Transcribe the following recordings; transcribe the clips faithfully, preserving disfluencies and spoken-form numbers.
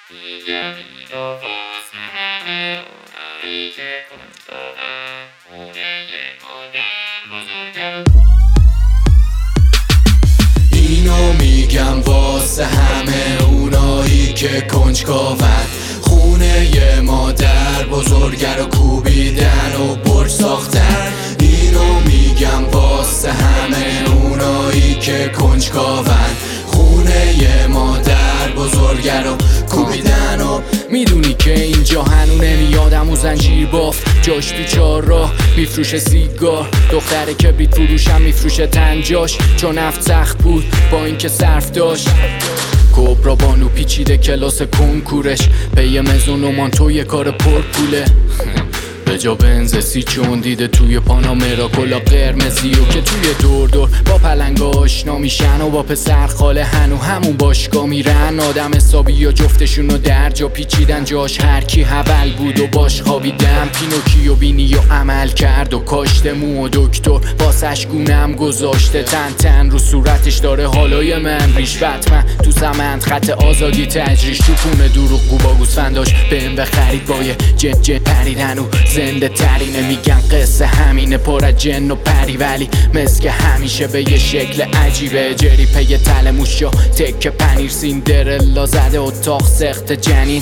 اینو میگم واسه همه اونایی که کنجکاون، خونه ی مادر بزرگه رو کوبیدن و برج ساختن. اینو میگم واسه همه اونایی که کنجکاون، خونه ی مادر بزرگه رو کوبیدن. و میدونی که اینجا هنو نمیادم و زنجیر بافت، جاش تو چهار راه میفروشه سیگار، دختره کبریت فروشم میفروشه تنجاش، چون نفت سخت بود با اینکه صرف داشت. کبرا بانو پیچیده کلاس کنکورش، پی مزون و مانتو کار پر پوله. به جا بنز سی چون دیده توی پانامرا کلا قرمزی و که توی دور دور با پلنگ آشنا میشن و با پسر خاله هنو همون باشگاه میرن. آدم حسابی یا جفتشونو در جا پیچیدن، جاش هر کی حول بود و باش خوابیدن. پینوکیو بینی و عمل کرد و کاشته مو و دکتر واسش گونم گذاشته، تن تن رو صورتش داره حالای من ریشوت. من تو سمند خط آزادی تجریش، تو پونه دروغ گوبا گوسفنداش بهم بخرید با یه جت جت پریدن و زنده ترینه. میگن قصه همینه پر از جن و پری، ولی مسک همیشه به یه شکل عجیبه. جری پی تل موشا تک پنیر، سیندرلا زده اتاق سخت جنین.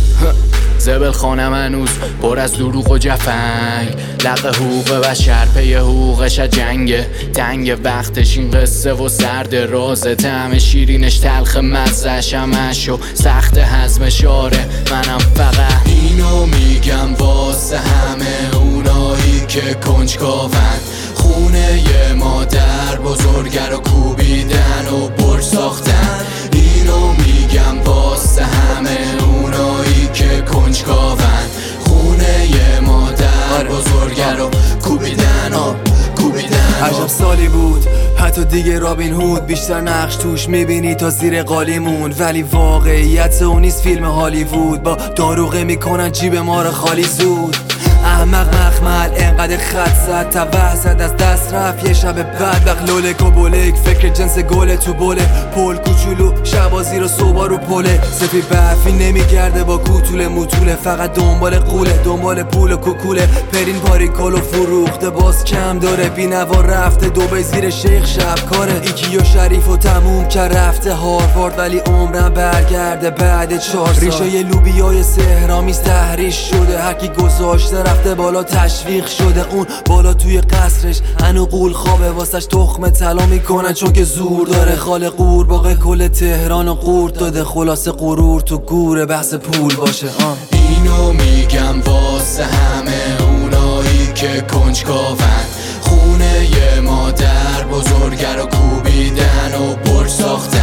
زبل خانم هنوز پر از دروغ و جفنگ، لق حقوق بشر پی حقوقش جنگه. تنگ وقتش این قصه و سرد رازه، طعم شیرینش تلخ مزهش همش و سخت هضمش. آره منم فقط اینو میگم واسه همه اونایی که کنجکاون، خونه ی مادر بزرگه رو کوبیدن و برج ساختن. اینو میگم واسه همه اونایی که کنجکاون، خونه ی مادر بزرگه رو کوبیدن و کوبیدن. عجب سالی بود حتی دیگه رابین هود، بیشتر نقش توش میبینی تا زیر قالیمون، ولی واقعیت اون نیست فیلم هالیوود. با داروغه میکنن جیب ما رو خالی زود. احمق مخمل انقدر خط زد تا وحزد از دست رفت یه شب بعد. وقت لولک و بولک فکر جنس گله تو بوله، پول کوچولو شبازی رو صبح رو پله. سفی برفی نمیگرده با کوتوله موتوله، فقط دنبال قوله دنبال پول و کوکوله. پرین پاریکالو فروخته باز کم داره، بینوا رفته دوبه زیر شیخ شب کاره. ایکی و شریف و تموم که رفته هاروارد، ولی عمرم برگرده بعد چهار سال. ریشه ی لوبیای سهرامیز تحریش شده، هرکی گذاشته رفته بالا تشویق شده. اون بالا توی قصرش هنو قول خوابه، واسش تخم طلا میکنن چون که زور داره. خال قورباغه کل تهران و قورت داده، خلاصه غرور تو گوره بحث پول باشه. آه. اینو میگم واسه همه اونایی که کنجکاون، خونه ی مادر بزرگه رو کوبیدن و برج ساختن.